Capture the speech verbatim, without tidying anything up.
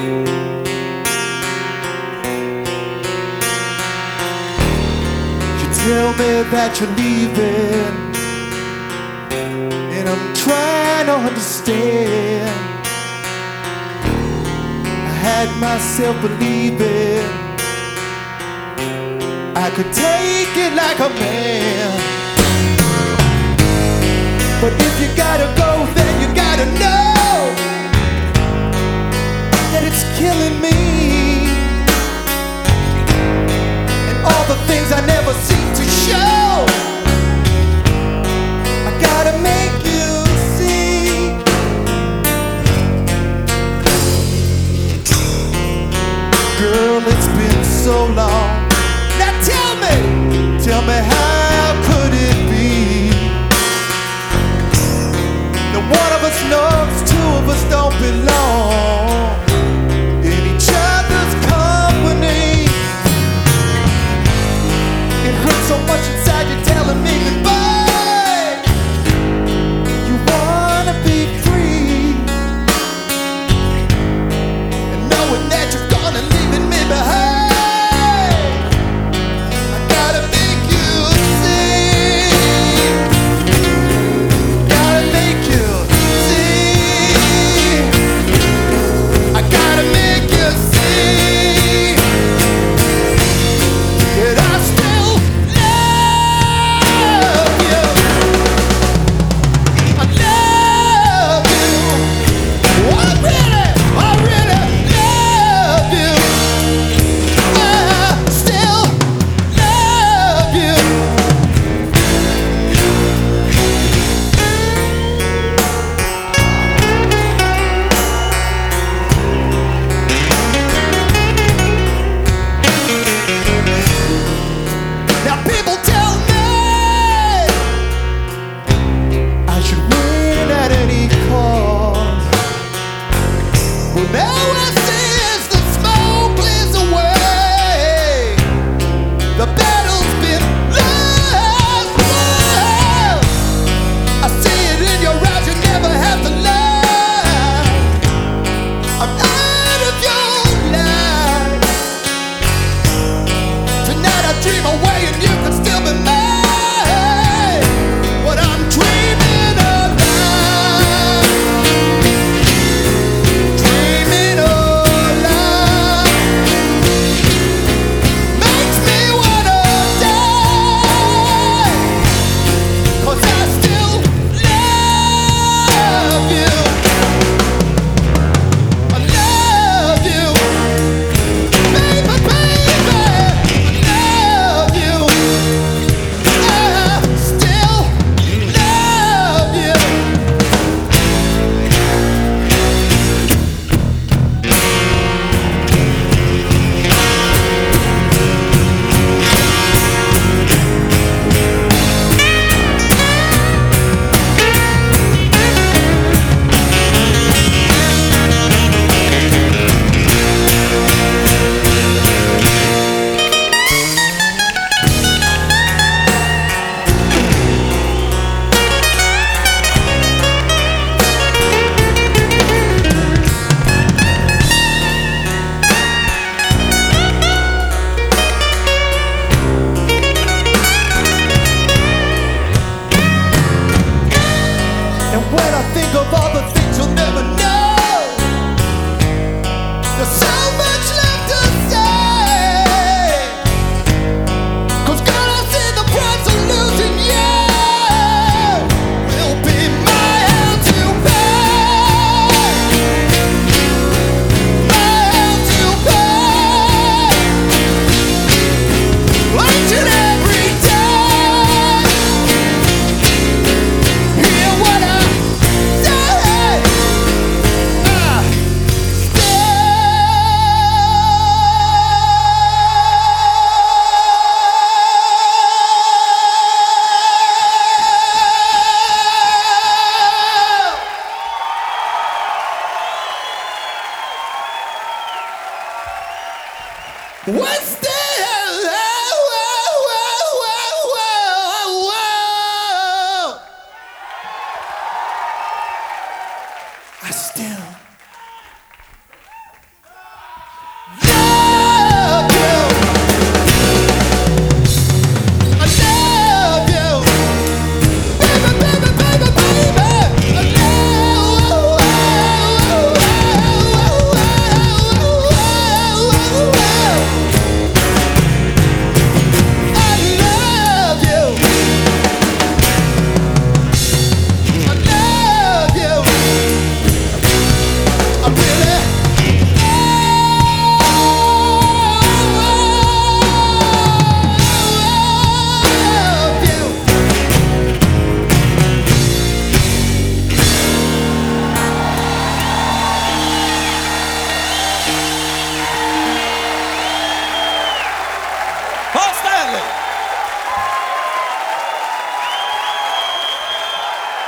Tell me that you're leaving, and I'm trying to understand. I had myself believing I could take it like a man, but if you gotta go, then you gotta know that it's killing me. All the things I never seem to show, I gotta make you see. Girl, it's been so long. Now tell me, tell me how could it be that one of us knows two of us don't belong in each other's company? It hurts so much inside you telling me goodbye. You wanna be free, and knowing that you're gonna leaving me behind, I gotta make you see. Gotta make you see. I gotta make you see that I still dream away and you could still be mine. What I'm dreaming of now, dreaming of love, makes me wanna die, 'cause I still love you. I love you, baby, baby. And when I think of all the things you'll never know, there's so much left to say. 'Cause girl, I see the price of losing you will be my hell to pay. My hell to pay. Each and every day, hear what I say. Ah, still. What's that?